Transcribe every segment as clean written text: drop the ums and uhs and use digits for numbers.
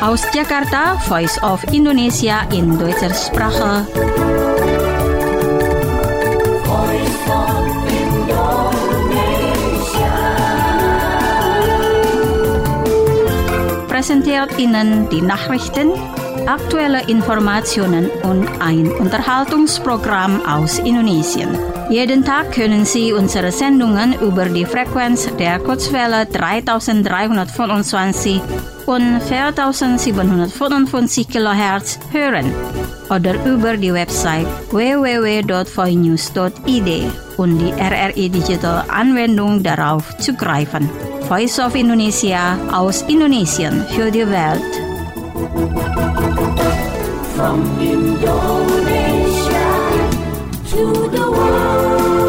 Aus Jakarta, Voice of Indonesia in Deutscher Sprache. Voice of Indonesia. Präsentiert Ihnen die Nachrichten, aktuelle Informationen und ein Unterhaltungsprogramm aus Indonesien. Jeden Tag können Sie unsere Sendungen über die Frequenz der Kurzwelle 3325 und 4755 kHz hören oder über die Website www.voinews.id und die RRI Digital Anwendung darauf zugreifen. Voice of Indonesia aus Indonesien für die Welt. From Indonesia to the world.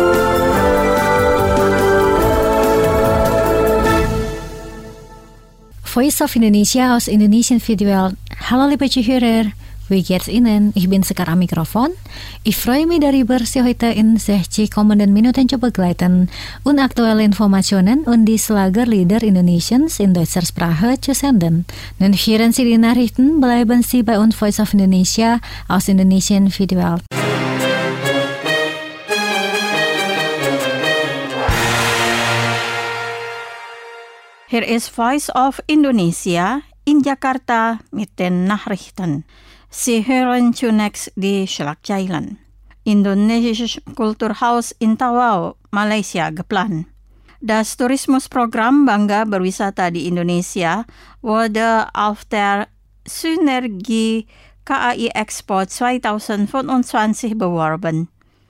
Voice of Indonesia aus Indonesien für die Welt. Hallo liebe Zuhörer, wie geht's Ihnen? Ich bin Sekar am Mikrofon. Ich freue mich darüber, Sie heute in 60 kommenden Minuten zu begleiten und aktuelle Informationen und die Schlagerlieder Indonesiens in deutscher Sprache zu senden. Nun hören Sie die Nachrichten, bleiben Sie bei uns Voice of Indonesia aus Indonesien für die Welt. Hier ist Voice of Indonesia in Jakarta mit den Nachrichten. Sie hören zunächst die Schlagzeilen. Indonesisches Kulturhaus in Tawau, Malaysia geplant. Das Tourismusprogramm Bangga Berwisata di Indonesia wurde auf der Synergie KAI Expo 2025 beworben.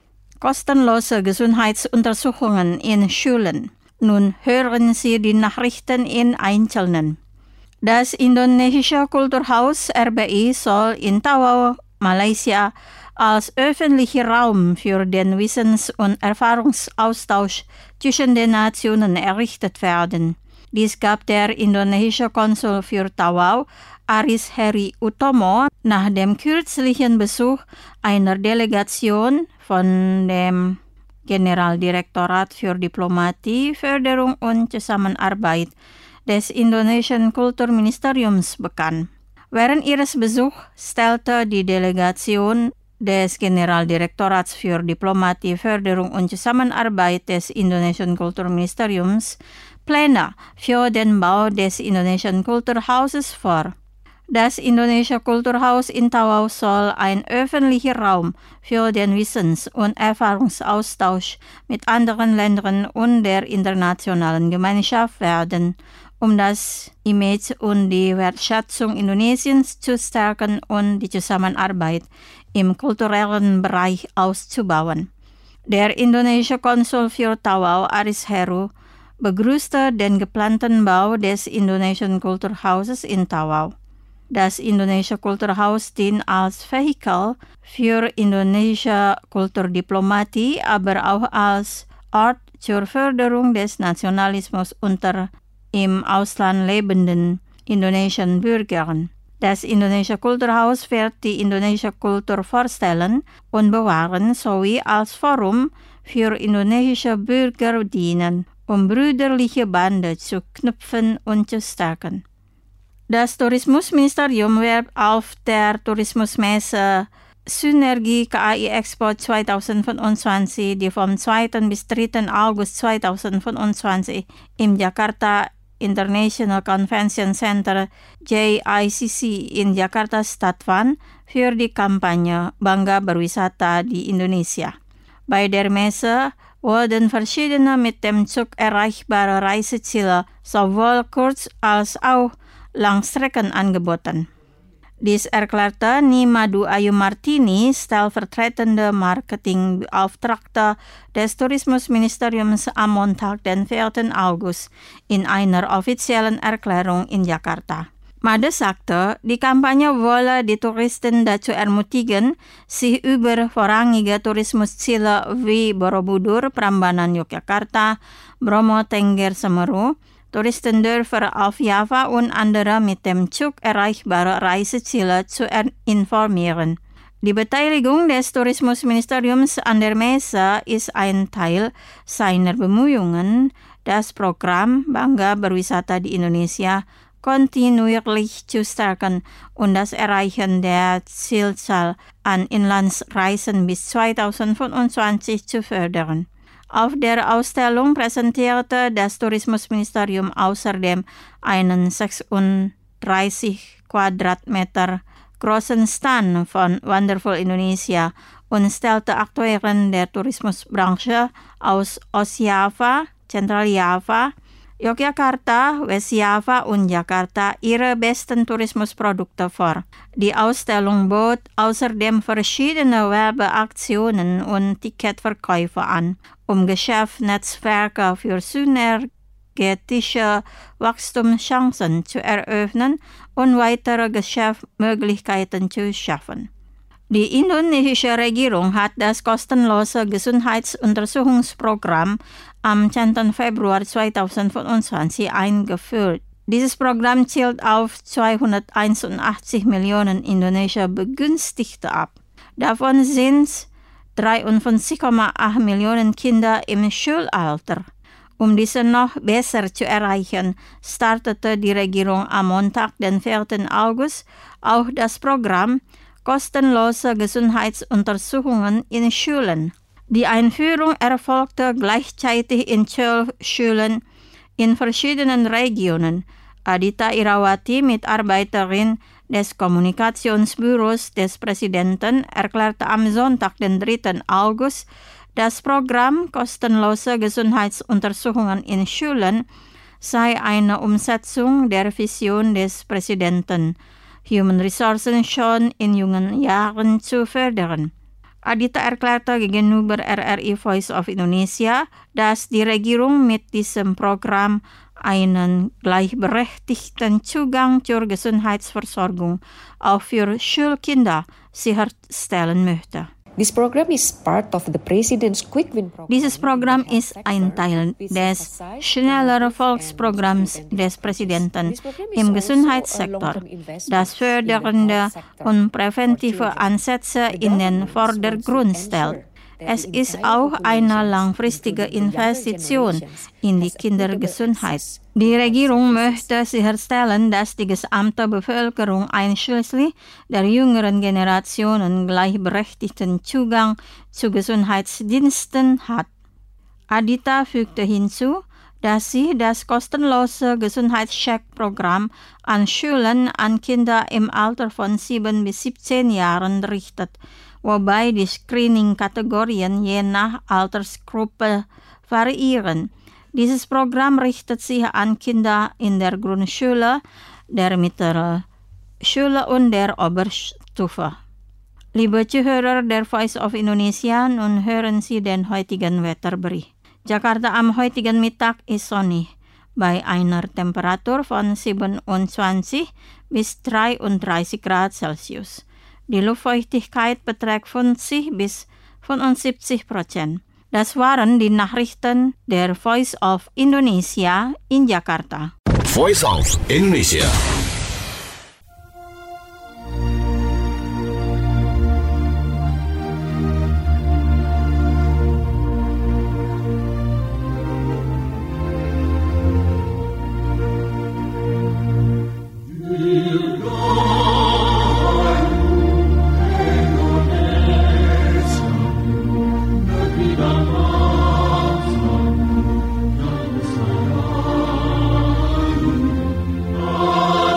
Kostenlose Gesundheitsuntersuchungen in Schulen. Nun hören Sie die Nachrichten in Einzelnen. Das Indonesische Kulturhaus RBI soll in Tawau, Malaysia, als öffentlicher Raum für den Wissens- und Erfahrungsaustausch zwischen den Nationen errichtet werden. Dies gab der indonesische Konsul für Tawau, Aris Heri Utomo, nach dem kürzlichen Besuch einer Delegation von dem Generaldirektorat für Diplomatie, Förderung und Zusammenarbeit des indonesischen Kulturministeriums bekannt. Während ihres Besuchs stellte die Delegation des Generaldirektorats für Diplomatie, Förderung und Zusammenarbeit des indonesischen Kulturministeriums Pläne für den Bau des indonesischen Kulturhauses vor. Das indonesische Kulturhaus in Tawau soll ein öffentlicher Raum für den Wissens- und Erfahrungsaustausch mit anderen Ländern und der internationalen Gemeinschaft werden, um das Image und die Wertschätzung Indonesiens zu stärken und die Zusammenarbeit im kulturellen Bereich auszubauen. Der indonesische Konsul für Tawau, Aris Heru, begrüßte den geplanten Bau des indonesischen Kulturhauses in Tawau. Das indonesische Kulturhaus dient als Vehikel für indonesische Kulturdiplomatie, aber auch als Ort zur Förderung des Nationalismus unter im Ausland lebenden indonesischen Bürgern. Das indonesische Kulturhaus wird die indonesische Kultur vorstellen und bewahren sowie als Forum für indonesische Bürger dienen, um brüderliche Bande zu knüpfen und zu stärken. Das Tourismusministerium wird auf der Tourismusmesse Synergie KAI Expo 2025, die vom 2. bis 3. August 2025 im Jakarta International Convention Center JICC in Jakarta stattfand, für die Kampagne Bangga Berwisata di Indonesia. Bei der Messe wurden verschiedene mit dem Zug erreichbare Reiseziele sowohl kurz- als auch Langstrecken angeboten. Dies erklärte Nimadu Ayu Martini, stellvertretende Marketingbeauftragte des Tourismusministeriums am Montag, den 4. August, in einer offiziellen Erklärung in Jakarta. Made sagte, die Kampagne wolle die Touristen dazu ermutigen, sich über vorrangige Tourismusziele wie Borobudur, Prambanan Yogyakarta, Bromo Tengger Semeru, Touristendörfer auf Java und andere mit dem Zug erreichbare Reiseziele zu informieren. Die Beteiligung des Tourismusministeriums an der Messe ist ein Teil seiner Bemühungen, das Programm Bangga Berwisata di Indonesia kontinuierlich zu stärken und das Erreichen der Zielzahl an Inlandsreisen bis 2025 zu fördern. Auf der Ausstellung präsentierte das Tourismusministerium außerdem einen 36 Quadratmeter großen Stand von Wonderful Indonesia und stellte Akteure der Tourismusbranche aus Ostjava, Zentraljava, Yogyakarta, Westjava und Jakarta ihre besten Tourismusprodukte vor. Die Ausstellung bot außerdem verschiedene Werbeaktionen und Ticketverkäufe an, um Geschäftsnetzwerke für synergetische Wachstumschancen zu eröffnen und weitere Geschäftsmöglichkeiten zu schaffen. Die indonesische Regierung hat das kostenlose Gesundheitsuntersuchungsprogramm am 10. Februar 2025 eingeführt. Dieses Programm zielt auf 281 Millionen indonesische Begünstigte ab. Davon sind 53,8 Millionen Kinder im Schulalter. Um diese noch besser zu erreichen, startete die Regierung am Montag, den 4. August, auch das Programm kostenlose Gesundheitsuntersuchungen in Schulen. Die Einführung erfolgte gleichzeitig in 12 Schulen in verschiedenen Regionen. Adita Irawati, Mitarbeiterin des Kommunikationsbüros des Präsidenten, erklärte am Sonntag, den 3. August, das Programm kostenlose Gesundheitsuntersuchungen in Schulen sei eine Umsetzung der Vision des Präsidenten, Human Resources schon in jungen Jahren zu fördern. Adita erklärte gegenüber RRI Voice of Indonesia, dass die Regierung mit diesem Programm einen gleichberechtigten Zugang zur Gesundheitsversorgung auch für Schulkinder sicherstellen möchte. This program is part of the President's Quick Win Program. Dieses Programm ist ein Teil des Schneller Volksprogramms des Präsidenten im Gesundheitssektor, das fördernde und präventive Ansätze in den Vordergrund stellt. Es ist auch eine langfristige Investition in die Kindergesundheit. Die Regierung möchte sicherstellen, dass die gesamte Bevölkerung einschließlich der jüngeren Generationen gleichberechtigten Zugang zu Gesundheitsdiensten hat. Adita fügte hinzu, dass sie das kostenlose Gesundheitscheck-Programm an Schulen an Kinder im Alter von 7 bis 17 Jahren richtet, wobei die Screening-Kategorien je nach Altersgruppe variieren. Dieses Programm richtet sich an Kinder in der Grundschule, der Mittelschule und der Oberstufe. Liebe Zuhörer der Voice of Indonesia, nun hören Sie den heutigen Wetterbericht. Jakarta am heutigen Mittag ist sonnig, bei einer Temperatur von 27 bis 33 Grad Celsius. Die Luftfeuchtigkeit beträgt 50 bis 75%. Das waren die Nachrichten der Voice of Indonesia in Jakarta. Voice of Indonesia. Oh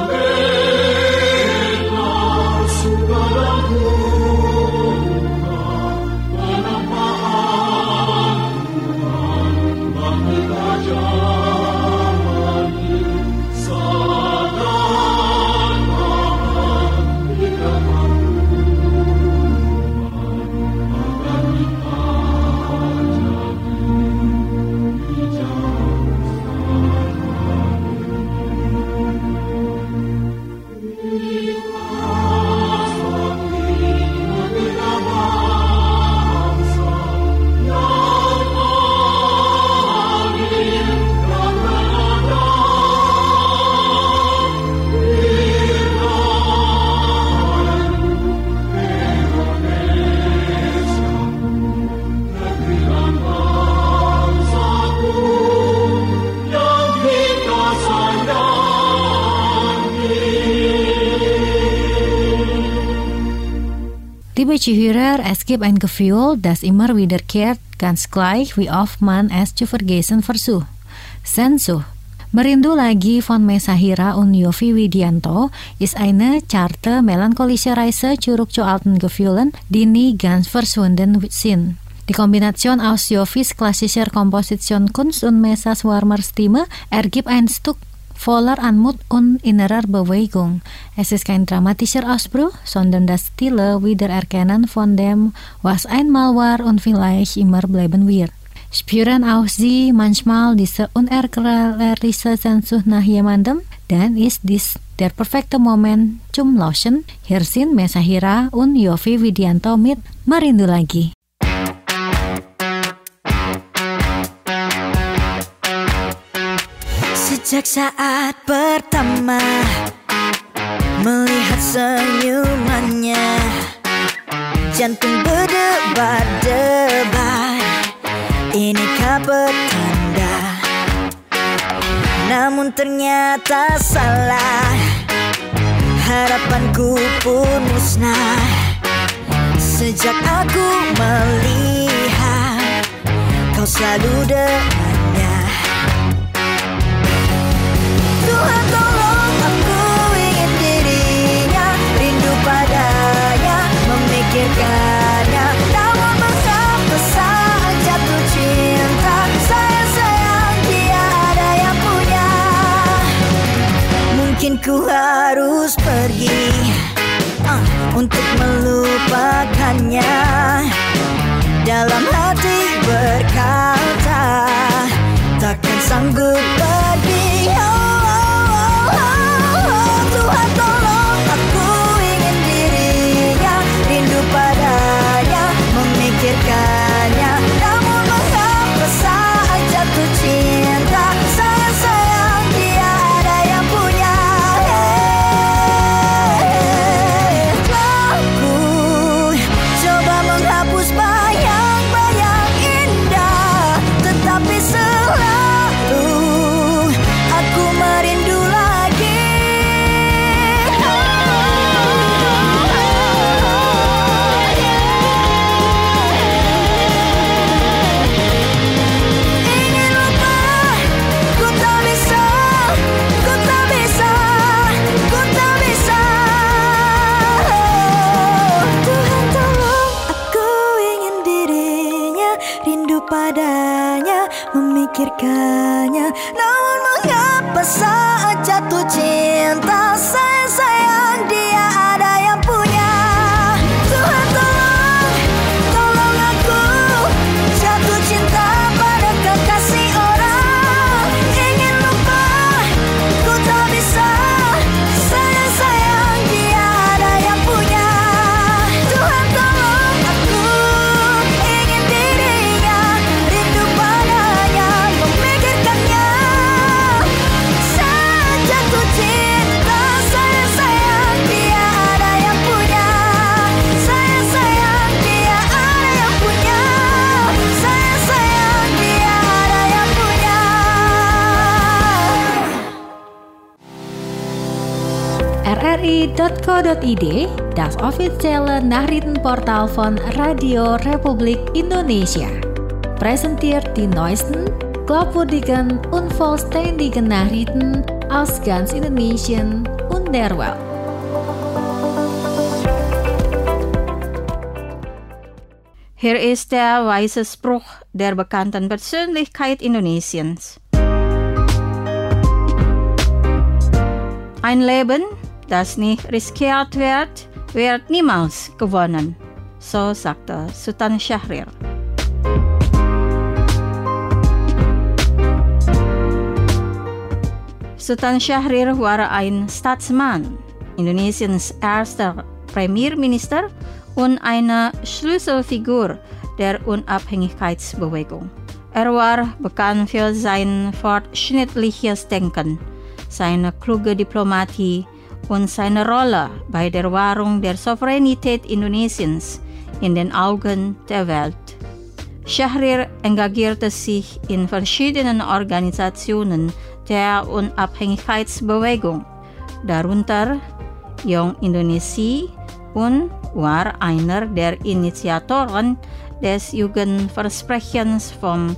liebe Hörer, es gibt ein Gefühl, das immer wiederkehrt, ganz gleich wie oft man es zu vergessen versucht. Sehnsucht. Merindu lagi von Mesahira und Yovie Widianto ist eine zarte melancholische Reise zurück zu alten Gefühlen, die nie ganz verschwunden sind. Die Kombination aus Jovies klassischer Kompositionskunst und Mesas warmer Stimme ergibt ein Stück voller Anmut und innerer Bewegung. Es ist kein dramatischer Ausbruch, sondern das stille Wiedererkennen von dem, was einmal war und vielleicht immer bleiben wird. Spüren auch Sie manchmal diese unerklärliche Sehnsucht nach jemandem? Dann ist dies der perfekte Moment zum Lauschen. Hier sind Mesahira und Yovie Widianto mit Merindu Lagi. Sejak saat pertama melihat senyumannya, jantung berdebar-debar. Inikah petanda? Namun ternyata salah, harapanku pun musnah sejak aku melihat kau selalu dengannya. Tuhan tolong, aku ingin dirinya, rindu padanya, memikirkannya. Namun mengapa saat jatuh cinta, sayang dia ada yang punya. Mungkin ku harus pergi untuk melupakannya. Dalam hati berkata, takkan sanggup pergi. Tuhan tolong, aku ingin dirinya, rindu padanya, memikirkannya. Namun mengapa saat jatuh cinta, sayang dia ada yang punya. Aku coba menghapus bayang-bayang indah, tetapi selalu aku merindu lagi. Ingin lupa, ku tak bisa, ku tak bisa, ku tak bisa. Tuhan tolong, aku ingin dirinya, rindu padanya, memikirkannya. Namun mengapa saat jatuh cinta, sayang dia ada yang punya. Tuhan tolong, tolong aku jatuh cinta pada kekasih orang. Ingin lupa, ku tak bisa, sayang dia ada yang punya. Tuhan tolong, aku ingin dirinya, rindu padanya, memikirkannya. Saat jatuh cinta, sayang dia ada yang punya. Sayang dia ada yang punya. Sayang dia ada yang punya. RRI.co.id, das offizielle Nachrichtenportal von Radio Republik Indonesia, präsentiert die neuesten, glaubwürdigen und vollständigen Nachrichten aus ganz Indonesien und der Welt. Hier ist der weise Spruch der bekannten Persönlichkeit Indonesiens. Ein Leben, das nicht riskiert wird niemals gewonnen. So sagte Sultan Syahrir. Sultan Syahrir war ein Staatsmann, Indonesiens erster Premierminister und eine Schlüsselfigur der Unabhängigkeitsbewegung. Er war bekannt für sein fortschrittliches Denken, seine kluge Diplomatie und seine Rolle bei der Wahrung der Souveränität Indonesiens in den Augen der Welt. Syahrir engagierte sich in verschiedenen Organisationen der Unabhängigkeitsbewegung, darunter Young Indonesia und war einer der Initiatoren des Jugendversprechens vom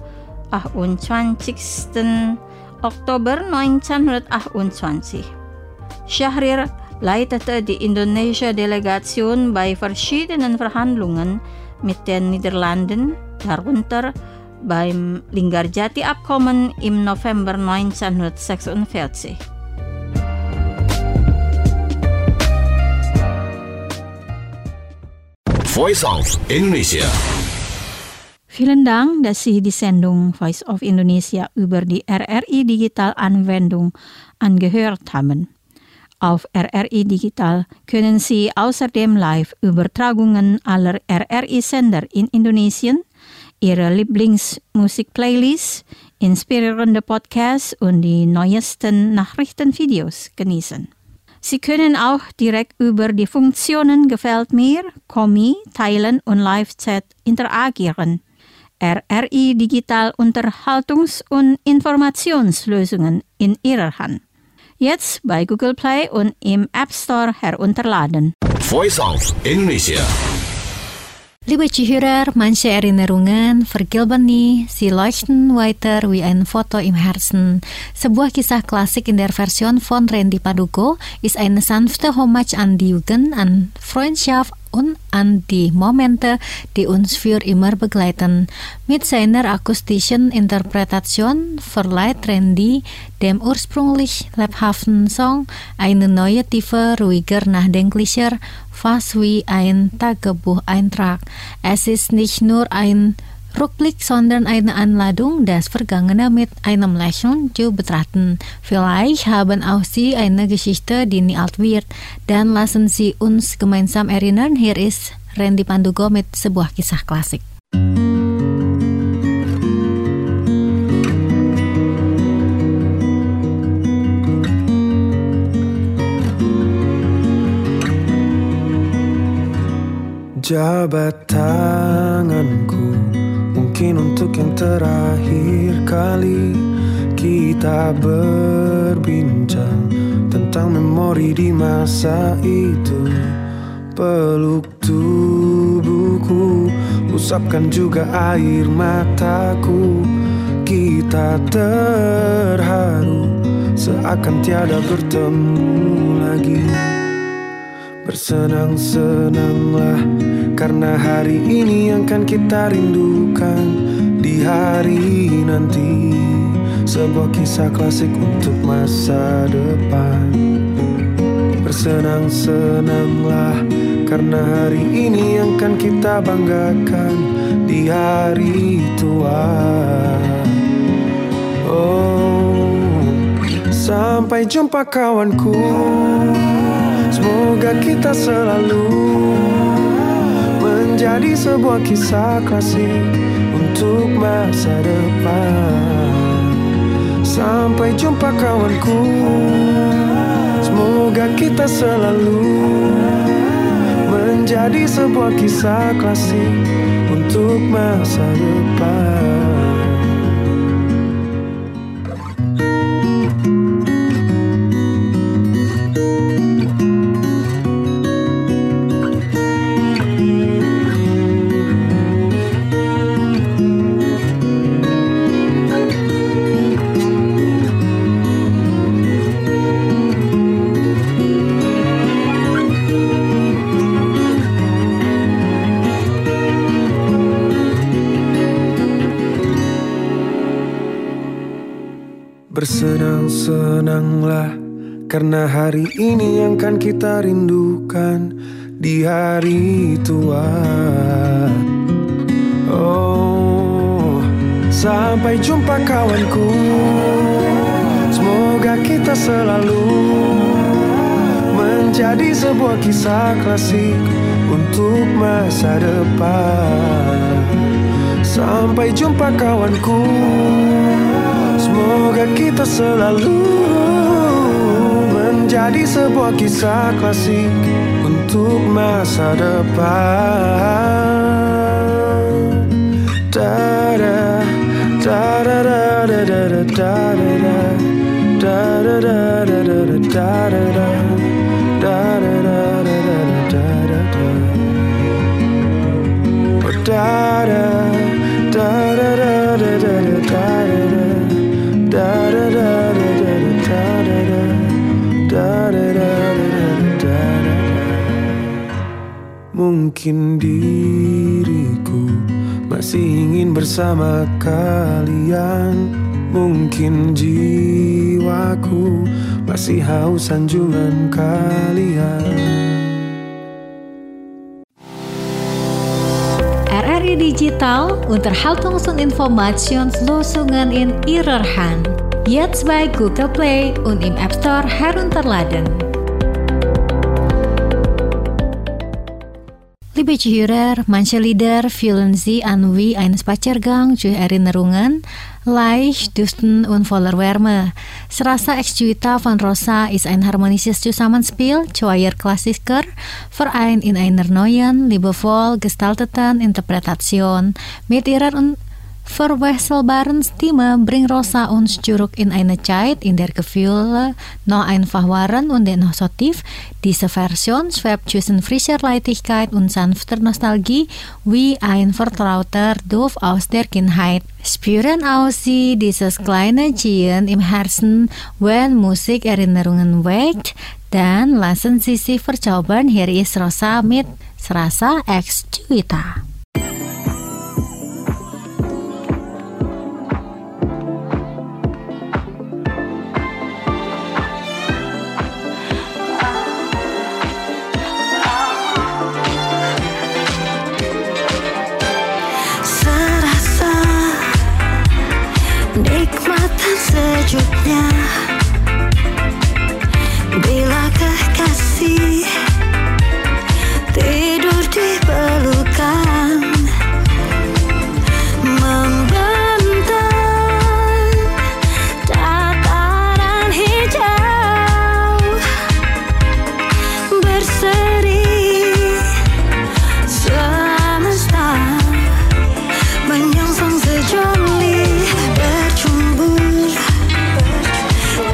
28. Oktober 1928. Syahrir leitete die Indonesia-Delegation bei verschiedenen Verhandlungen mit den Niederlanden, darunter beim Linggarjati-Abkommen im November 1946. Voice of Indonesia. Vielen Dank, dass Sie die Sendung Voice of Indonesia über die RRI Digital Anwendung angehört haben. Auf RRI Digital können Sie außerdem Live-Übertragungen aller RRI-Sender in Indonesien, Ihre Lieblingsmusikplaylists, inspirierende Podcasts und die neuesten Nachrichtenvideos genießen. Sie können auch direkt über die Funktionen Gefällt mir, Kommi, Teilen und Live-Chat interagieren. RRI Digital Unterhaltungs- und Informationslösungen in Ihrer Hand. Jetzt bei Google Play und im App Store herunterladen. Voice of Indonesia. Liebe Zuhörer, manche Erinnerungen vergilben nie, sie leuchten weiter wie ein Foto im Herzen. Sebuah kisah klasik in der Version von Randy Padugo ist eine sanfte Hommage an die Jugend, an Freundschaft und an die Momente, die uns für immer begleiten. Mit seiner akustischen Interpretation verleiht Randy dem ursprünglich lebhaften Song eine neue Tiefe, ruhiger, nachdenklicher, fast wie ein Tagebucheintrag. Es ist nicht nur ein Rückblick, sondern eine Anladung, das Vergangene mit einem Lächeln zu betrachten. Vielleicht haben auch Sie eine Geschichte, die nie alt wird. Dann lassen Sie uns gemeinsam erinnern. Hier ist Randy Padugo mit sebuah kisah klasik. Jabat tanganku, mungkin untuk yang terakhir kali kita berbincang tentang memori di masa itu. Peluk tubuhku, usapkan juga air mataku. Kita terharu, seakan tiada bertemu lagi. Bersenang-senanglah, karena hari ini yang kan kita rindukan di hari nanti. Sebuah kisah klasik untuk masa depan. Bersenang-senanglah, karena hari ini yang kan kita banggakan di hari tua. Oh, sampai jumpa kawanku. Semoga kita selalu menjadi sebuah kisah klasik untuk masa depan. Sampai jumpa kawanku. Semoga kita selalu menjadi sebuah kisah klasik untuk masa depan. Bersenang-senanglah, karena hari ini yang kan kita rindukan di hari tua. Oh, sampai jumpa kawanku. Semoga kita selalu menjadi sebuah kisah klasik untuk masa depan. Sampai jumpa kawanku. Semoga kita selalu menjadi sebuah kisah klasik untuk masa depan. Da-da, da-da-da, da-da-da, da-da-da, da-da-da, da-da-da, da-da-da, da-da-da, da-da-da, da-da-da. da da da da da da da da da da da. Mungkin diriku masih ingin bersama kalian, mungkin jiwaku masih haus sanjungan kalian. RRI Digital unterhaltungsun informationslösungen in ihrer Hand. Jetzt bei Google Play und im App Store herunterladen. Liebe Zuhörer, manche Lieder fühlen sie an wie ein Spaziergang durch Erinnerungen, leicht, dusten und voller Wärme. Serasa Exjuita von Rosa ist ein harmonisches Zusammenspiel zweier Klassiker, vereint in einer neuen, liebevoll gestalteten Interpretation. Mit ihrer verwechselbaren Stimme bringt Rosa uns zurück in eine Zeit, in der Gefühle noch einfach waren und dennoch so tief. Diese Version schwebt zwischen frischer Leichtigkeit und sanfter Nostalgie wie ein vertrauter Duft aus der Kindheit. Spüren auch Sie dieses kleine Ziehen im Herzen, wenn Musik Erinnerungen weckt? Dann lassen Sie sich verzaubern. Hier ist Rosa mit Serasa Exjuita. Sejuknya bila kekasih tidur di pelukan, membentang dataran hijau, berseri semesta menyongsong sejoli bercumbu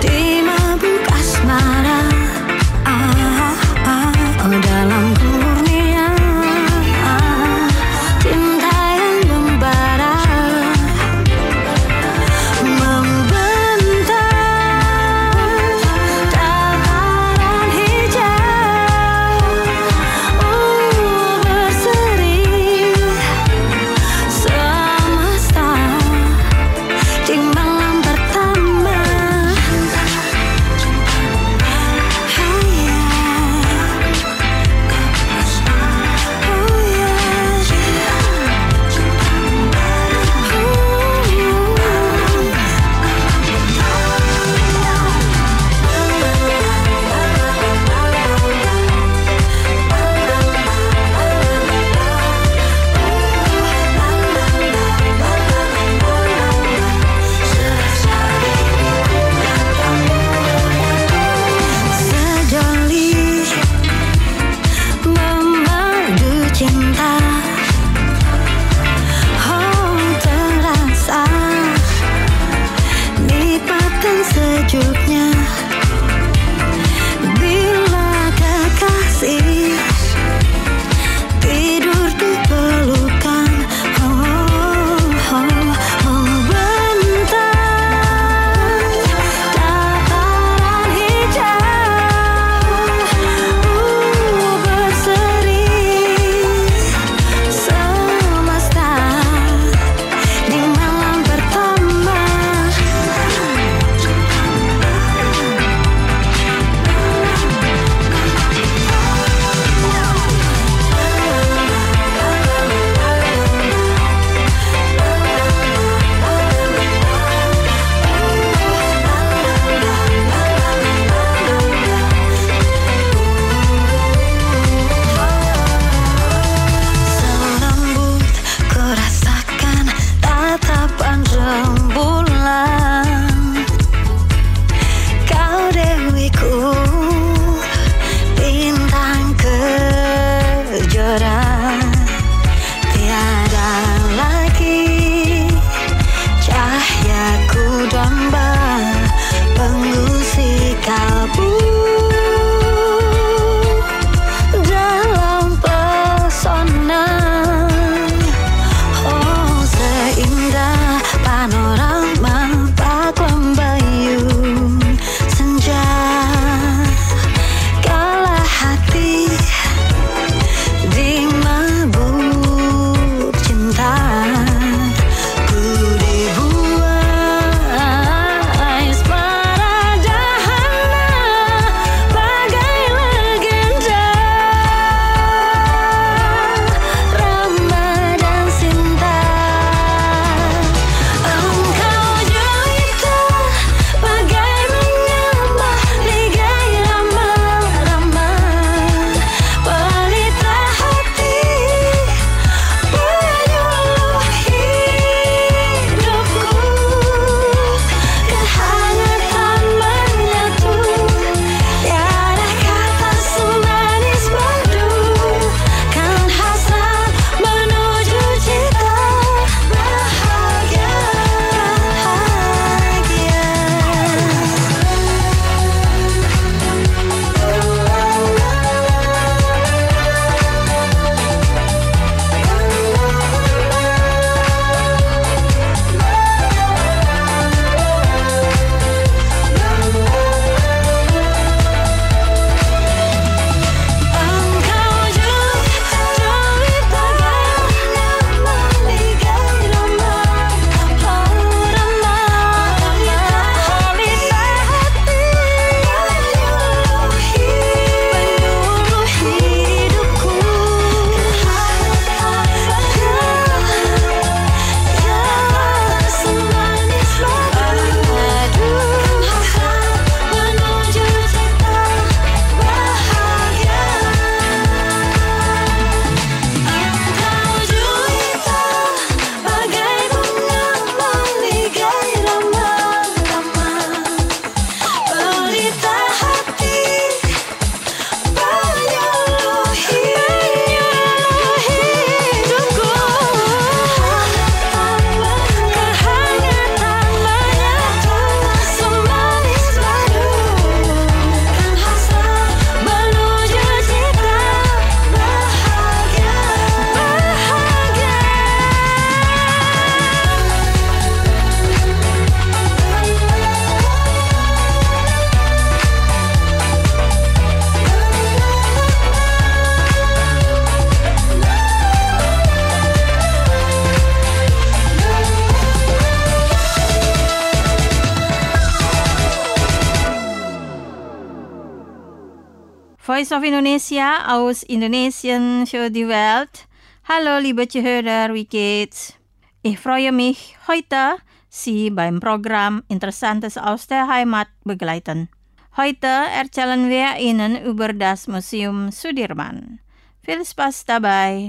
Voice of Indonesia aus Indonesien für die Welt. Hallo liebe Zuhörer, wie geht's? Ich freue mich, heute Sie beim Programm Interessantes aus der Heimat begleiten. Heute erzählen wir Ihnen über das Museum Sudirman. Viel Spaß dabei!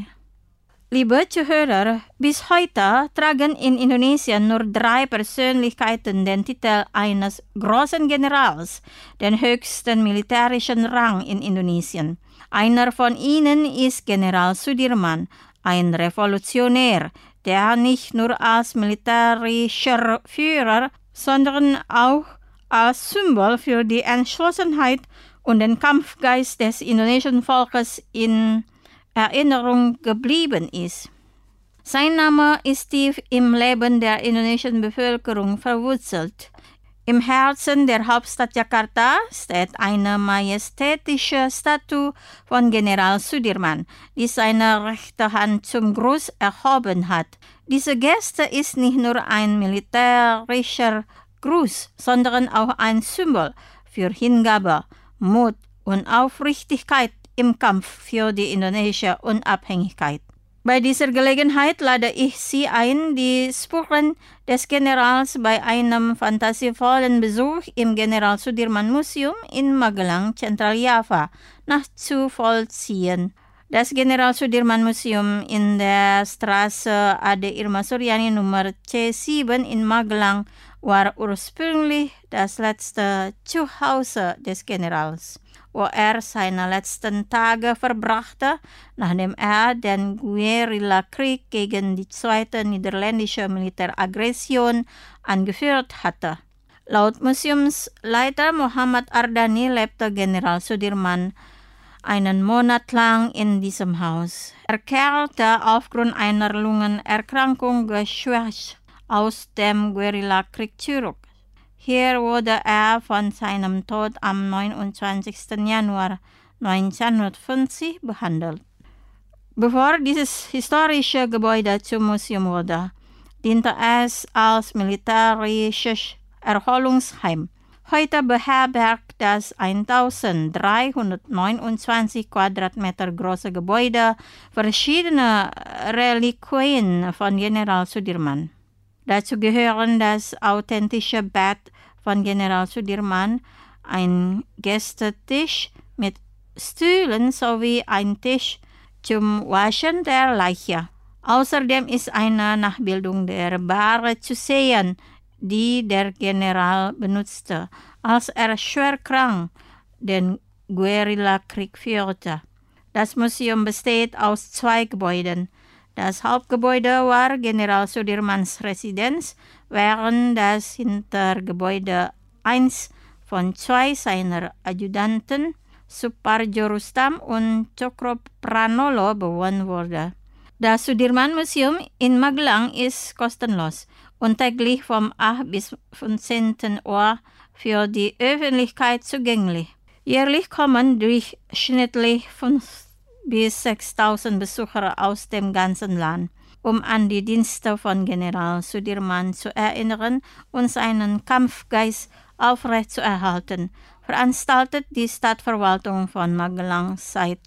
Liebe Zuhörer, bis heute tragen in Indonesien nur 3 Persönlichkeiten den Titel eines großen Generals, den höchsten militärischen Rang in Indonesien. Einer von ihnen ist General Sudirman, ein Revolutionär, der nicht nur als militärischer Führer, sondern auch als Symbol für die Entschlossenheit und den Kampfgeist des indonesischen Volkes in Erinnerung geblieben ist. Sein Name ist tief im Leben der indonesischen Bevölkerung verwurzelt. Im Herzen der Hauptstadt Jakarta steht eine majestätische Statue von General Sudirman, die seine rechte Hand zum Gruß erhoben hat. Diese Geste ist nicht nur ein militärischer Gruß, sondern auch ein Symbol für Hingabe, Mut und Aufrichtigkeit im Kampf für die indonesische Unabhängigkeit. Bei dieser Gelegenheit lade ich Sie ein, die Spuren des Generals bei einem fantasievollen Besuch im General Sudirman Museum in Magelang, Zentraljava, nachzuvollziehen. Das General Sudirman Museum in der Straße Ade Irma Suryani Nummer C7 in Magelang war ursprünglich das letzte Zuhause des Generals, wo seine letzten Tage verbrachte, nachdem den Guerillakrieg gegen die zweite niederländische Militäraggression angeführt hatte. Laut Museumsleiter Muhammad Ardani lebte General Sudirman einen Monat lang in diesem Haus. Er kehrte aufgrund einer Lungenerkrankung geschwächt aus dem Guerillakrieg zurück. Hier wurde er von seinem Tod am 29. Januar 1950 behandelt. Bevor dieses historische Gebäude zum Museum wurde, diente es als militärisches Erholungsheim. Heute beherbergt das 1329 Quadratmeter große Gebäude verschiedene Reliquien von General Sudirman. Dazu gehören das authentische Bett von General Sudirman, ein Gästetisch mit Stühlen sowie ein Tisch zum Waschen der Leiche. Außerdem ist eine Nachbildung der Bahre zu sehen, die der General benutzte, als er schwer krank den Guerillakrieg führte. Das Museum besteht aus 2 Gebäuden. Das Hauptgebäude war General Sudirmans Residenz, während das Hintergebäude 1 von 2 seiner Adjutanten, Suparjo Rustam und Cokro Pranolo, bewohnt wurde. Das Sudirman Museum in Magelang ist kostenlos und täglich vom 8 bis 15 Uhr für die Öffentlichkeit zugänglich. Jährlich kommen durchschnittlich 5.000 bis 6.000 Besucher aus dem ganzen Land, um an die Dienste von General Sudirman zu erinnern und seinen Kampfgeist aufrechtzuerhalten, veranstaltet die Stadtverwaltung von Magelang seit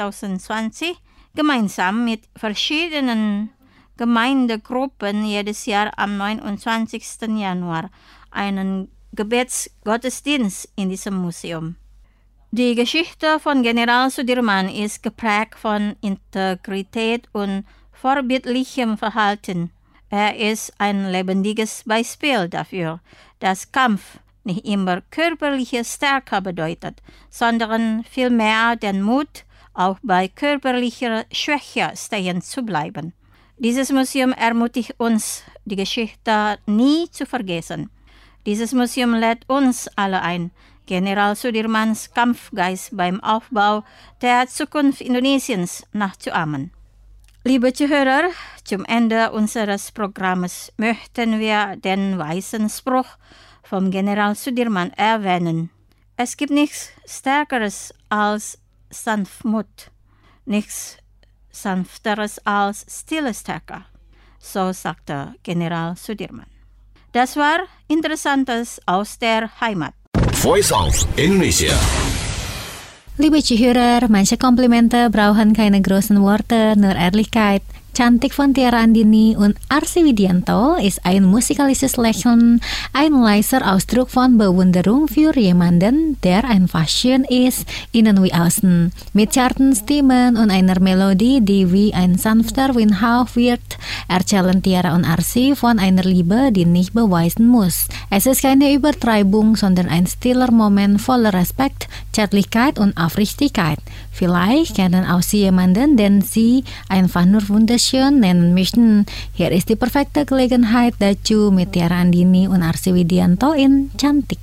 2020 gemeinsam mit verschiedenen Gemeindegruppen jedes Jahr am 29. Januar einen Gebetsgottesdienst in diesem Museum. Die Geschichte von General Sudirman ist geprägt von Integrität und vorbildlichem Verhalten. Er ist ein lebendiges Beispiel dafür, dass Kampf nicht immer körperliche Stärke bedeutet, sondern vielmehr den Mut, auch bei körperlicher Schwäche stehen zu bleiben. Dieses Museum ermutigt uns, die Geschichte nie zu vergessen. Dieses Museum lädt uns alle ein, General Sudirmans Kampfgeist beim Aufbau der Zukunft Indonesiens nachzuahmen. Liebe Zuhörer, zum Ende unseres Programms möchten wir den weisen Spruch vom General Sudirman erwähnen. Es gibt nichts Stärkeres als Sanftmut, nichts Sanfteres als stille Stärke, so sagte General Sudirman. Das war Interessantes aus der Heimat. Voice of Indonesia. Liebe Zuhörer, manche Komplimente brauchen keine großen Worte, nur Ehrlichkeit. Cantik von Tiara Andini und Arsy Widianto ist ein musikalisches Lächeln, ein leiser Ausdruck von Bewunderung für jemanden, der ein Fashion ist, innen wie außen. Mit zarten Stimmen und einer Melodie, die wie ein sanfter Windhauch wirkt, erzählen Tiara und Arsy von einer Liebe, die nicht beweisen muss. Es ist keine Übertreibung, sondern ein stiller Moment voller Respekt, Zärtlichkeit und Aufrichtigkeit. Vielleicht kennen auch Sie jemanden, den Sie einfach nur wunderschön nennen möchten. Hier ist die perfekte Gelegenheit dazu mit Tiara Andini und Arsy Widianto in Cantik.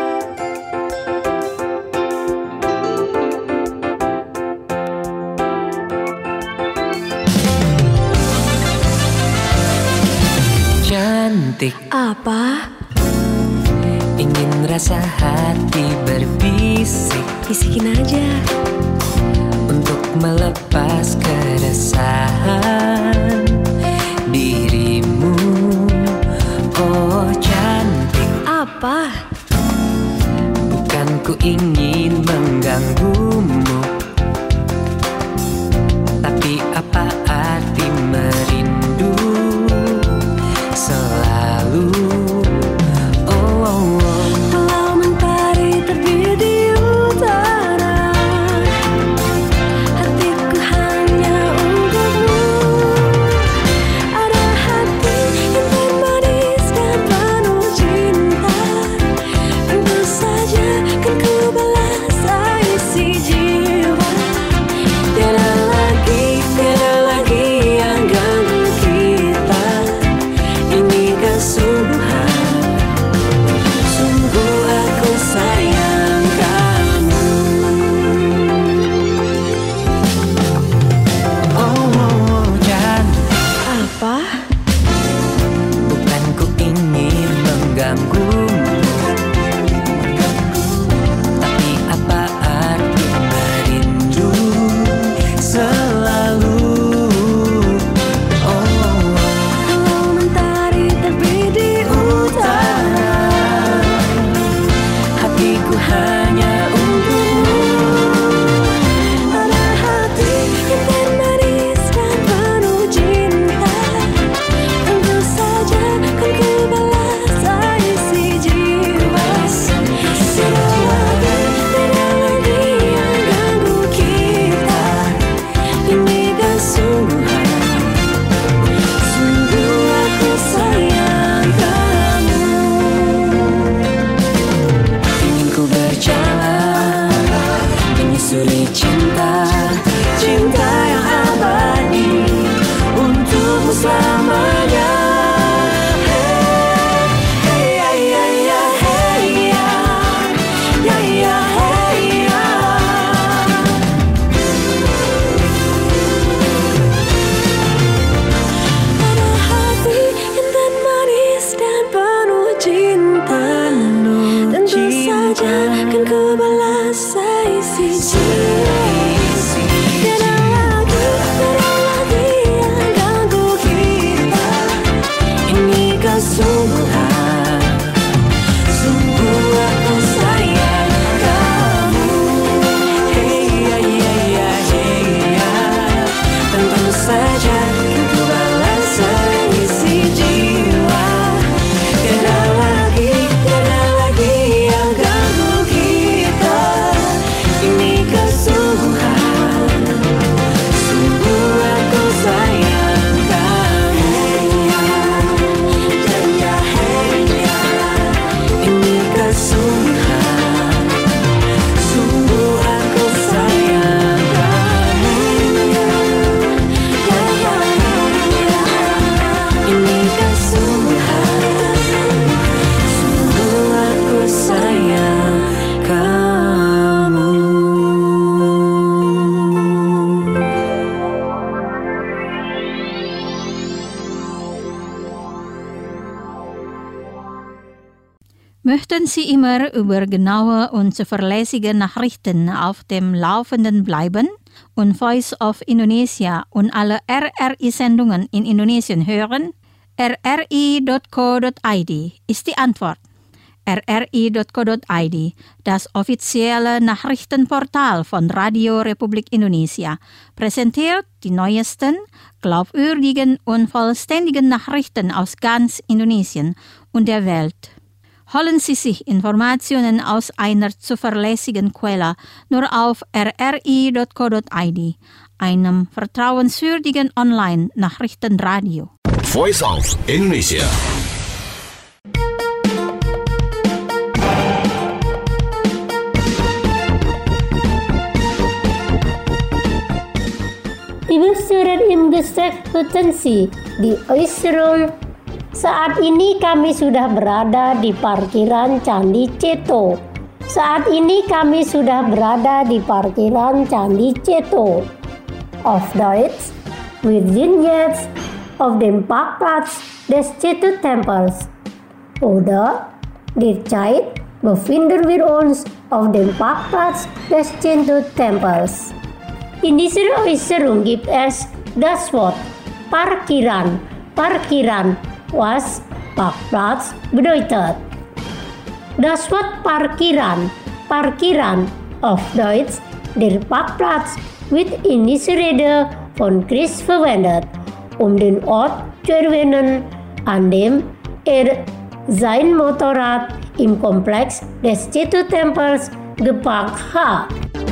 Cantik, Apa? ingin rasa hati berbisik, Bisikin aja. untuk melepas keresahan dirimu. Oh cantik, Apa? bukan ku ingin mengganggumu, tapi apa arti merindu selalu. Kalau mentari terbit di utara, hatiku hanya untukmu. Ada hati yang termanis dan penuh cinta, tentu saja kan ku balas isi jiwa. Tiada lagi yang ganggu kita. Ini kesungguhan, sungguh aku sayang kamu. Oh cantik, Apa? bukan ku ingin mengganggumu, tapi apa arti merindu selalu. Kalau mentari terbit di utara, Hatiku hanya untukmu. ada hati yang termanis dan penuh cinta, tentu saja kan ku balas isi jiwa. Tiada lagi yang ganggu kita. Ini kesungguhan, sungguh aku sayang kamu. Ingin ku berjalan menyusuri cinta, cinta yang abadi untukmu selamanya. Hey, hey, hey, hey, hey, yeah, yeah, hey, yeah. Ada hati yang termanis dan penuh cinta, tentu saja kan ku balas isi jiwa. Tiada lagi yang ganggu kita. Ini kesungguhan, sungguh aku sayang kamu. Hey ya ya ya hey ya, tentu saja kan ku balas isi jiwa. Tiada lagi yang ganggu kita. Ini kesungguhan, sungguh aku sayang kamu. Ya hey ya, ini kesungguhan, sungguh aku sayang kamu. Ini kesungguhan, sungguh aku sayang kamu. Möchten Sie immer über genaue und zuverlässige Nachrichten auf dem Laufenden bleiben und Voice of Indonesia und alle RRI-Sendungen in Indonesien hören? rri.co.id ist die Antwort. rri.co.id, das offizielle Nachrichtenportal von Radio Republik Indonesia, präsentiert die neuesten, glaubwürdigen und vollständigen Nachrichten aus ganz Indonesien und der Welt. Holen Sie sich Informationen aus einer zuverlässigen Quelle nur auf rri.co.id, einem vertrauenswürdigen Online-Nachrichtenradio. Voice of Indonesia. Ibu Surat Imgesek Potensi di Oiserung. Saat ini kami sudah berada di parkiran Candi Ceto. Saat ini kami sudah berada di parkiran Candi Ceto. Auf Deutsch, wir sind jetzt auf dem Parkplatz des Ceto Tempels. Oder derzeit befinden wir uns auf dem Parkplatz des Ceto Tempels. In dieser Äußerung gibt es das Wort Parkiran. Parkiran, was Parkplatz bedeutet. Das Wort Parkiran, Parkiran, auf Deutsch der Parkplatz, wird in dieser Rede von Christ verwendet, den Ort zu erwähnen, an dem sein Motorrad im Komplex des Ceto Tempels geparkt hat.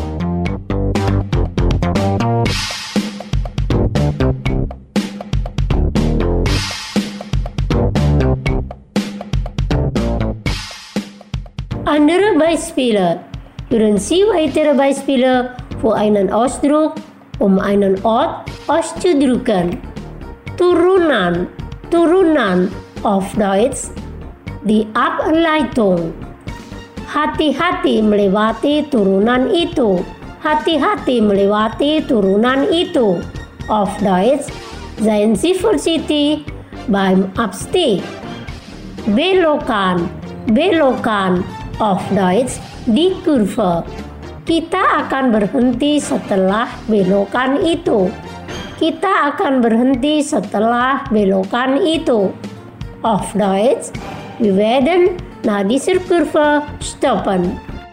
Andere Beispiele. Hören Sie weitere Beispiele für einen Ausdruck, einen Ort auszudrücken. Turunan, Turunan, auf Deutsch die Ableitung. Hati-hati melewati turunan itu. Hati-hati melewati turunan itu. Auf Deutsch, seien Sie vorsichtig beim Abstieg. Belokan, belokan. Auf Deutsch, die Kurve. Kita akan berhenti setelah belokan itu. Kita akan berhenti setelah belokan itu. Auf Deutsch, wir werden nach dieser Kurve stoppen.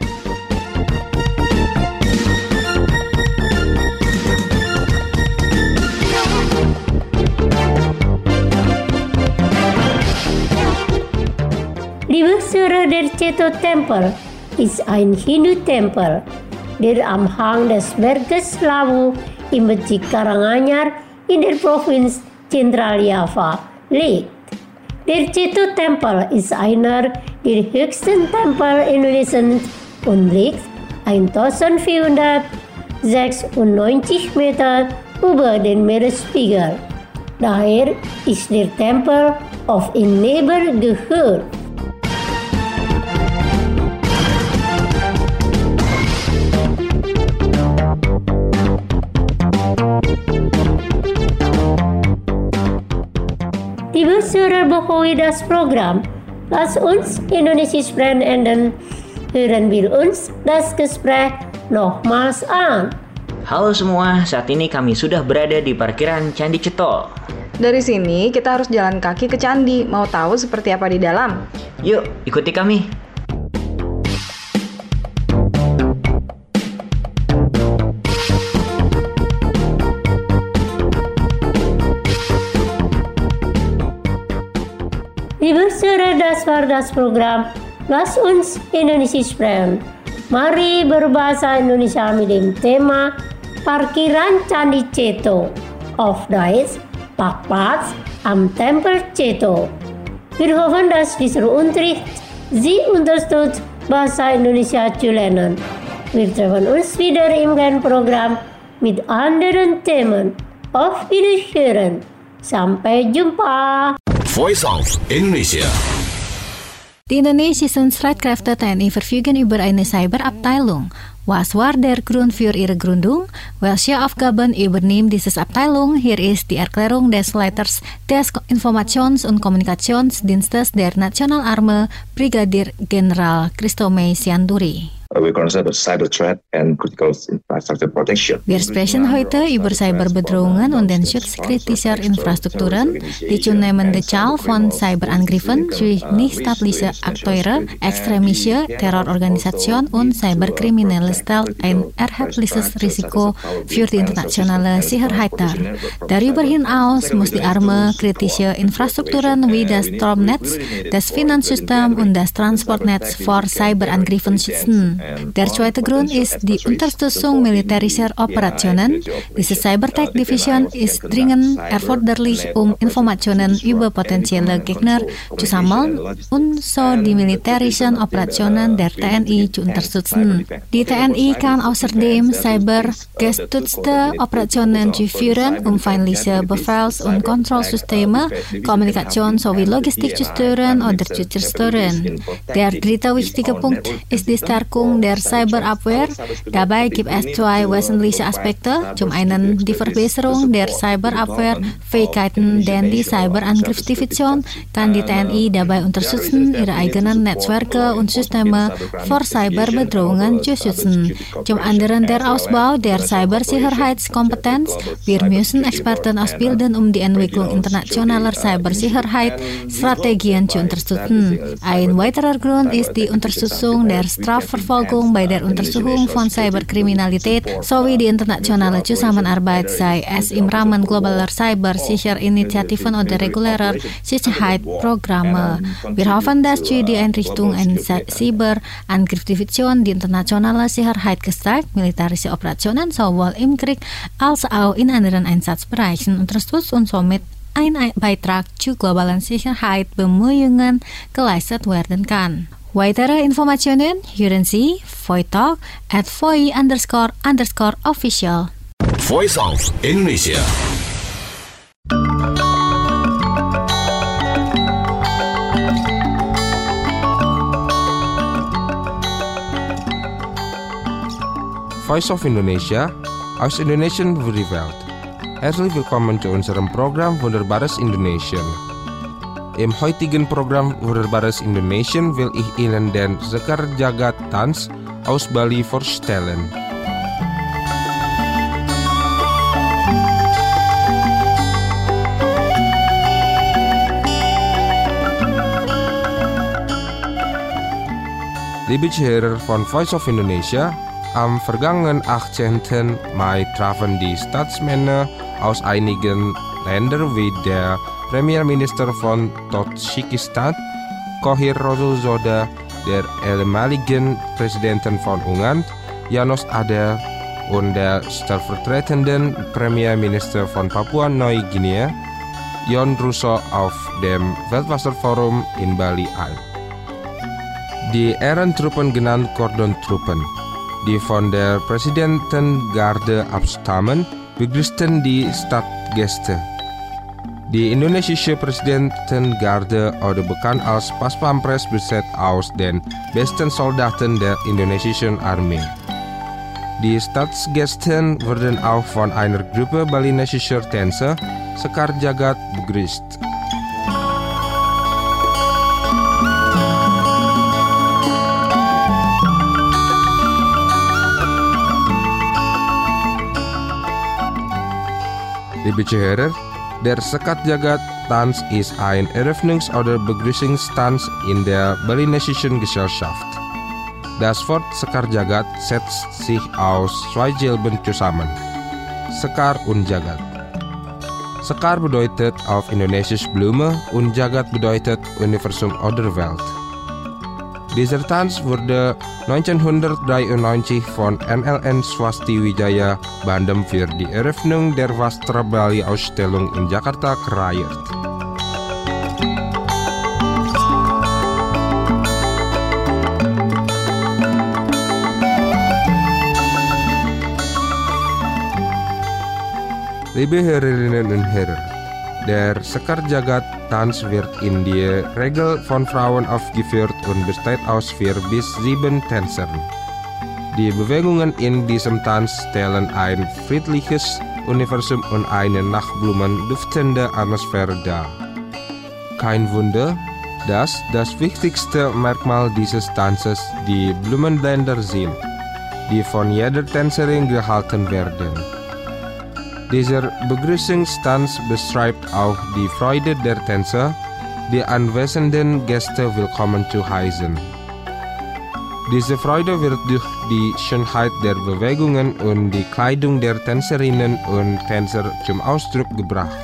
Die Wurzeln der Ceto Tempel ist ein Hindu-Tempel, der am Hang des Berges Lawu im Bezirk Karanganyar in der Provinz Zentraljava liegt. Der Ceto Tempel ist einer der höchsten Tempel Indonesiens und liegt 1496 Meter über den Meeresspiegel. Daher ist der Tempel auf ihn Neber gehört. Liebe Zuhörer, bevor wir das Programm Lass uns Indonesia sprechen enden, hören wir uns das Gespräch nochmals an. Halo semua, saat ini kami sudah berada di parkiran Candi Ceto. Dari sini kita harus jalan kaki ke candi. Mau tahu seperti apa di dalam? Yuk, ikuti kami. Liebe Zuhörer, das war das Programm Lass uns Indonesia sprechen. Mari berbahasa Indonesia mit dem Thema Parkiran Candi Ceto. Auf Deutsch, Parkplatz am Tempel Ceto. Wir hoffen, dass dieser Unterricht Sie unterstützt, Bahasa Indonesia zu lernen. Wir treffen uns wieder im Programm mit anderen Themen. Auf Wiederhören. Sampai jumpa. Voice of Indonesia. Die indonesischen Streitkräfte TNI verfügen über eine Cyberabteilung. Was war der Grund für ihre Gründung? Welche Aufgaben übernimmt diese Abteilung? Hier ist die Erklärung des Leiters des Informations- und Kommunikationsdienstes der Nationalarmee, Brigadier General Christomei Sianduri. we consider cyber threat and critical infrastructure protection. Wir sprechen heute über Cyberbedrohungen und den Schutz kritischer Infrastrukturen. Die zunehmende Zahl von Cyberangriffen durch nicht stabile Akteure, extremische Terrororganisationen und Cyberkriminelle stellt ein erhebliches Risiko für die internationale Sicherheit dar. Darüber hinaus muss die arme kritische Infrastrukturen wie das Stromnetz, das Finanzsystem und das Transportnetz vor Cyberangriffen schützen. Der zweite Grund ist die Unterstützung militärischer Operationen. Diese Cybertech Division ist dringend erforderlich, um Informationen über potenzielle Gegner zu sammeln und so die militärischen Operationen der TNI zu unterstützen. Die TNI kann außerdem cybergestützte Operationen durchführen, um feindliche Befehls- und Kontrollsysteme, Kommunikation sowie Logistik zu stören oder zu zerstören. Der dritte wichtige Punkt ist die Stärkung der Cyberabwehr. Dabei gibt es zwei wesentliche Aspekte. Zum einen die Verbesserung der Cyberabwehrfähigkeiten, denn die Cyberangriffsdivision kann die TNI dabei unterstützen, ihre eigenen Netzwerke und Systeme vor Cyberbedrohungen zu schützen. Zum anderen der Ausbau der Cybersicherheitskompetenz. Wir müssen Experten ausbilden, um die Entwicklung internationaler Cybersicherheitsstrategien zu unterstützen. Ein weiterer Grund ist die Unterstützung der Strafverfolgung bei der Untersuchung von Cyberkriminalität sowie die internationale Zusammenarbeit, sei es im Rahmen globaler Cybersicher-Initiativen oder regulärer Sicherheitsprogramme. Wir hoffen, dass durch die Einrichtung einer Cyberangriffsdivision die internationale Sicherheit gestärkt, militärische Operationen sowohl im Krieg als auch in anderen Einsatzbereichen unterstützt und somit ein Beitrag zur globalen Sicherheit Bemühungen geleistet werden kann. Weitere Informationen hören Sie Voitalk at @voi_official. Voice of Indonesia. Voice of Indonesia, aus Indonesian voor de wereld. Herzlich willkommen zu unserem Programm Wunderbares Indonesien. Im heutigen Programm Wunderbares Indonesien will ich Ihnen den Sekar Jagat Tanz aus Bali vorstellen. Liebe Zuhörer von Voice of Indonesia, am vergangenen 18. Mai trafen die Staatsmänner aus einigen Ländern wie der Premierminister von Tadschikistan, Kohir Rasulzada, der ehemaligen Präsidenten von Ungarn, János Áder, und der stellvertretenden Premierminister von Papua-Neuguinea, Jon Russo, auf dem Weltwasserforum in Bali ein. Die Ehrentruppen, genannt Kordontruppen, die von der Präsidentengarde abstammen, begrüßten die Stadtgäste. Die indonesische Präsidentengarde, oder bekannt als Paspampres, besteht aus den besten Soldaten der indonesischen Armee. Die Staatsgäste wurden auch von einer Gruppe balinesischer Tänzer, Sekar Jagat, begrüßt. Liebe Zuhörer, der Sekar Jagat Tanz ist ein Eröffnungs- oder Begrüßungstanz in der balinesischen Gesellschaft. Das Wort Sekar Jagat setzt sich aus zwei Silben zusammen, Sekar und Jagat. Sekar bedeutet auf Indonesisch Blume und Jagat bedeutet Universum oder Welt. Dieser Tanz wurde 1993 von NLN Swasti Wijaya Bandem für die Eröffnung der Wastra Bali Ausstellung in Jakarta kreiert. Liebe Hörerinnen und Hörer, der Sekar Jagat Tanz wird in die Regel von Frauen aufgeführt und besteht aus 4 bis 7 Tänzern. Die Bewegungen in diesem Tanz stellen ein friedliches Universum und eine nach Blumen duftende Atmosphäre dar. Kein Wunder, Das wichtigste Merkmal dieses Tanzes die Blumenbländer sind, die von jeder Tänzerin gehalten werden. Dieser Begrüßungstanz beschreibt auch die Freude der Tänzer, die anwesenden Gäste willkommen zu heißen. Diese Freude wird durch die Schönheit der Bewegungen und die Kleidung der Tänzerinnen und Tänzer zum Ausdruck gebracht.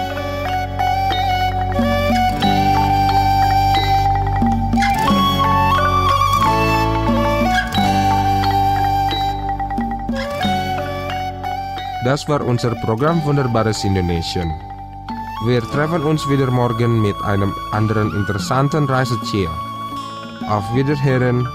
Das war unser Programm Wunderbares Indonesien. Wir treffen uns wieder morgen mit einem anderen interessanten Reiseziel. Auf Wiederhören.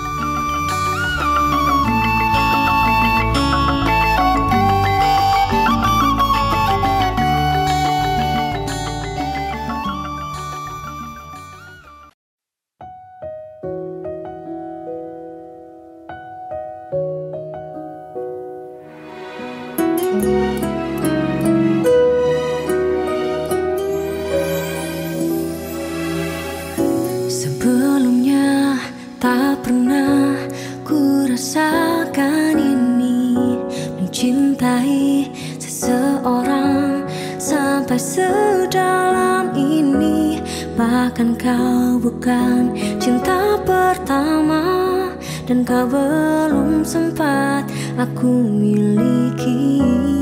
Sebelumnya tak pernah ku rasakan ini, mencintai seseorang sampai sedalam ini. Bahkan kau bukan cinta pertama, dan kau belum sempat aku miliki.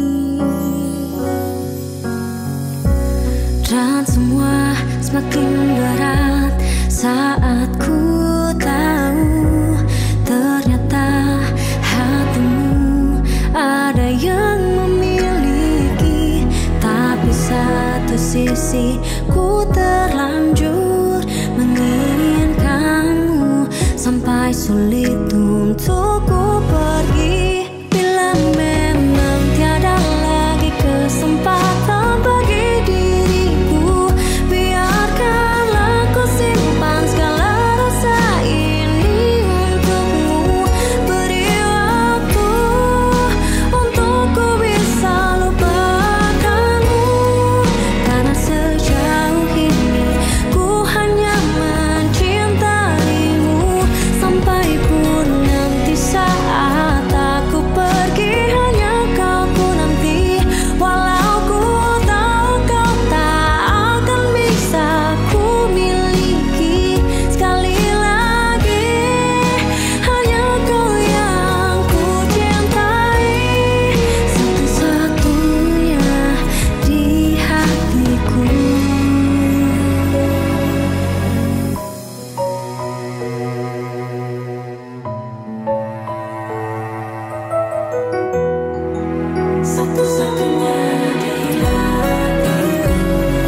Dan semua semakin berat saat ku tahu ternyata hatimu ada yang memiliki. Tapi satu sisi ku terlanjur menginginkanmu sampai sulit untuk ku pergi. Bila memang tiada lagi kesempatan bagi diriku, biarkanlah ku simpan segala rasa ini untukmu. Beri waktu untuk ku bisa lupakanmu, karena sejauh ini ku hanya mencintaimu. Sampai pun nanti saat aku pergi, hanya kau ku nanti. Walau ku tahu kau tak akan bisa ku miliki. Sekali lagi, hanya kau yang ku cintai, satu-satunya di hatiku. Satu-satunya di hatiku.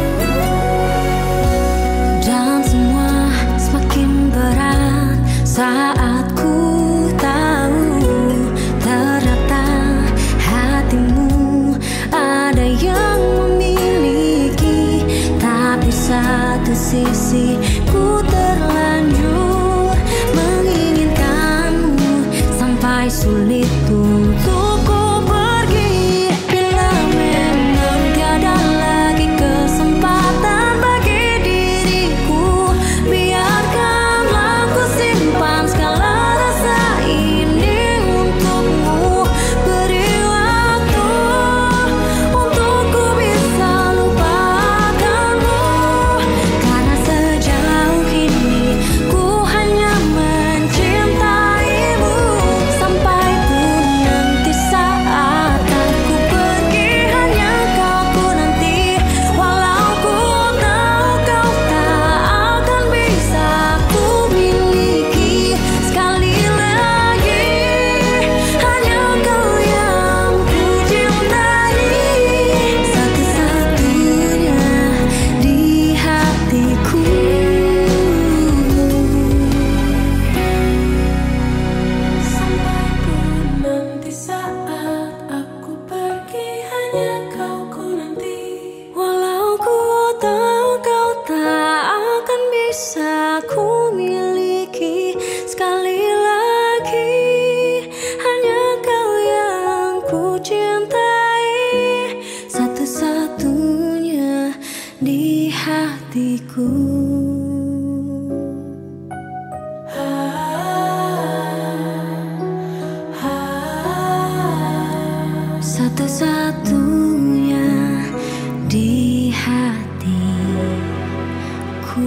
Dan semua semakin berat saat ku tahu ternyata hatimu ada yang memiliki. Tapi satu sisi ku terlanjur menginginkanmu sampai sulit untuk ku pergi. Bila memang tiada lagi kesempatan bagi diriku, biarkanlah ku simpan segala rasa ini untukmu. Beri waktu untuk ku bisa lupakanmu, karena sejauh ini ku hanya mencintaimu. Sampai pun nanti saat aku pergi, hanya kau ku nanti. Walau ku tahu kau tak akan bisa ku miliki. Sekali lagi, hanya kau yang ku cintai, satu-satunya di hatiku. Sampai pun nanti saat aku pergi, hanya kau ku nanti. Walau ku tahu kau tak akan bisa ku miliki. Sekali lagi, hanya kau yang ku cintai, satu-satunya di hatiku.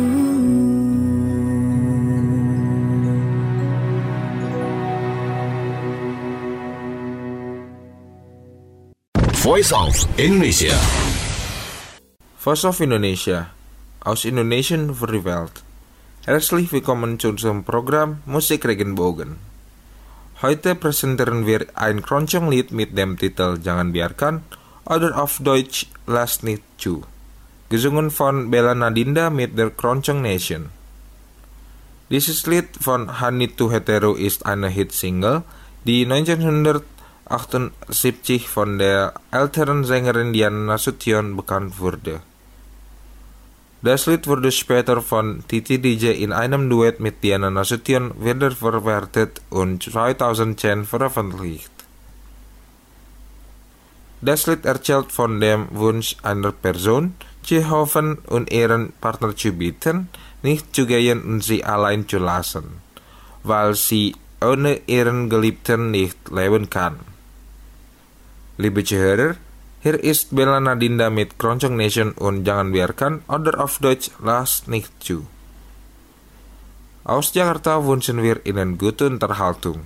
Voice of Indonesia. Voice of Indonesia, aus Indonesian voor de Welt. Herzlich willkommen zu unserem Programm Musik Regenbogen. Heute präsentieren wir ein Keroncong-Lied mit dem Titel Jangan Biarkan oder auf Deutsch Lass nicht zu, gesungen von Bella Nadinda mit der Keroncong Nation. Dieses Lied von Honey to Hetero ist eine Hitsingle, die 1978 von der älteren Sängerin Diana Nasution bekannt wurde. Das Lied wurde später von Titi DJ in einem Duett mit Diana Nasution wiederverwertet und 2010 veröffentlicht. Das Lied erzählt von dem Wunsch einer Person, zu hoffen und ihren Partner zu bieten, nicht zu gehen und sie allein zu lassen, weil sie ohne ihren Geliebten nicht leben kann. Liebe Zuhörer, hier ist Bella Nadinda mit Keroncong Nation und Jangan Biarkan oder auf Deutsch Lass nicht zu. Aus Jakarta wünschen wir Ihnen gute Unterhaltung.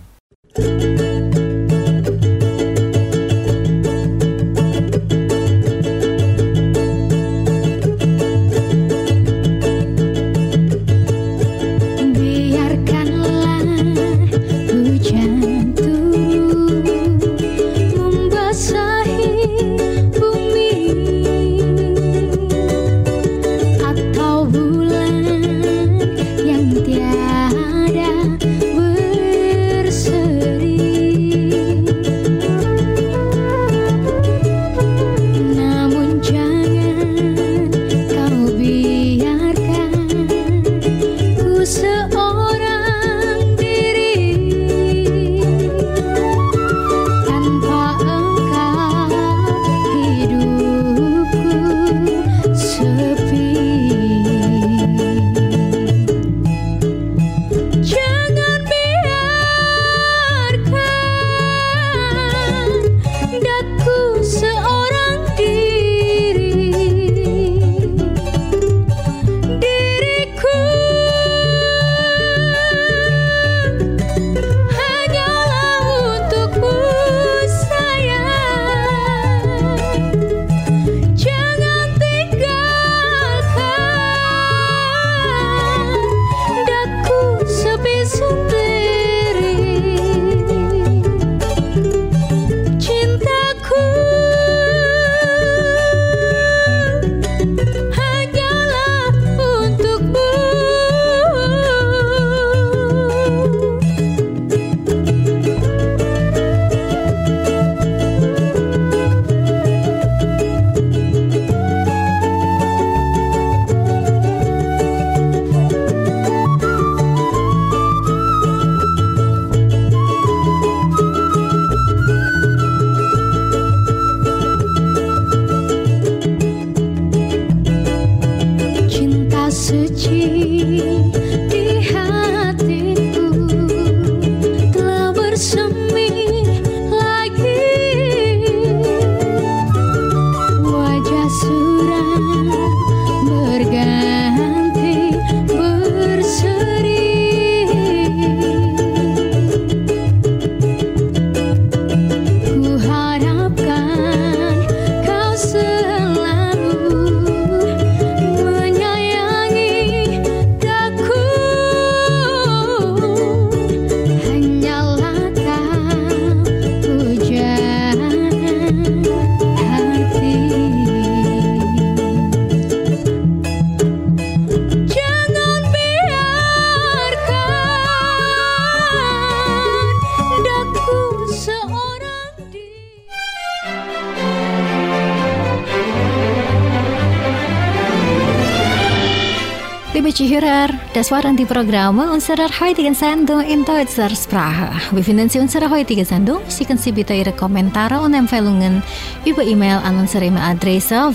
Liebe Zuhörer, das waren die Programme unserer heutigen Sendung in deutscher Sprache. Wir finden Sie unsere heutige Sendung. Schicken Sie bitte Ihre Kommentare und Empfehlungen über E-Mail an unsere E-Mail-Adresse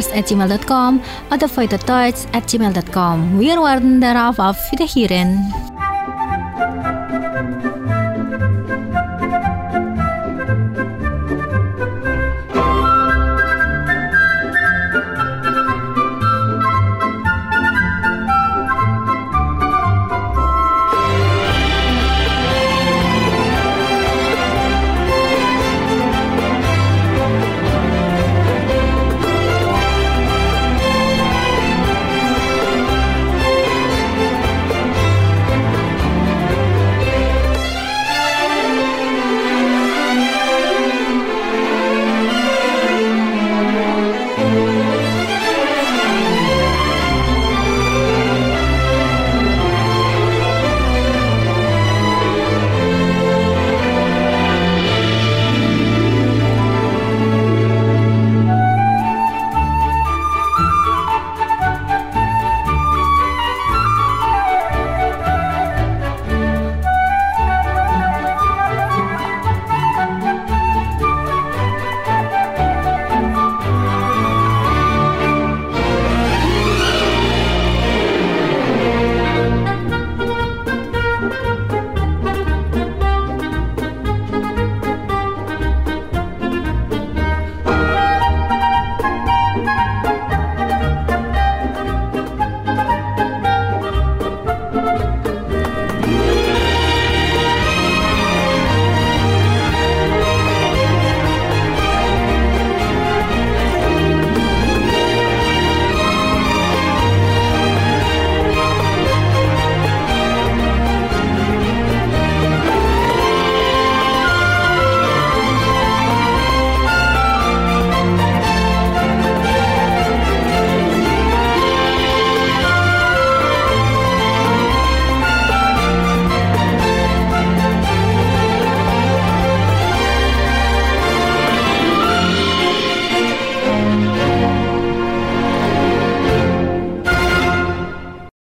voilisteners@gmail.com oder voiterdeutsch@gmail.com. Wir warten darauf auf Wiederhören.